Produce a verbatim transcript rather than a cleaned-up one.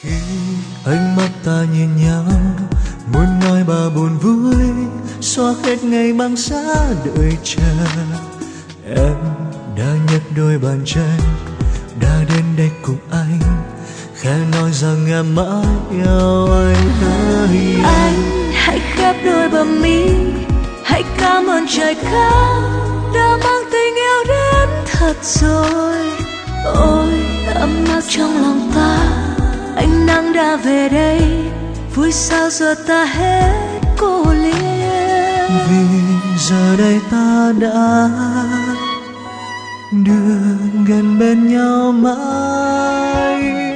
Khi ánh mắt ta nhìn nhau, muốn nói bao buồn vui, xóa hết ngày băng giá đợi chờ. Em đã nhấc đôi bàn chân, đã đến đây cùng anh, khẽ nói rằng em mãi yêu anh. Hỡi Anh hãy khép đôi bờ mi, hãy cảm ơn trời cao đã mang tình yêu đến thật rồi. Ôi ấm áp trong lòng ta, ánh nắng đã về đây, vui sao giờ ta hết cô liêu. Vì giờ đây ta đã được gần bên nhau mãi.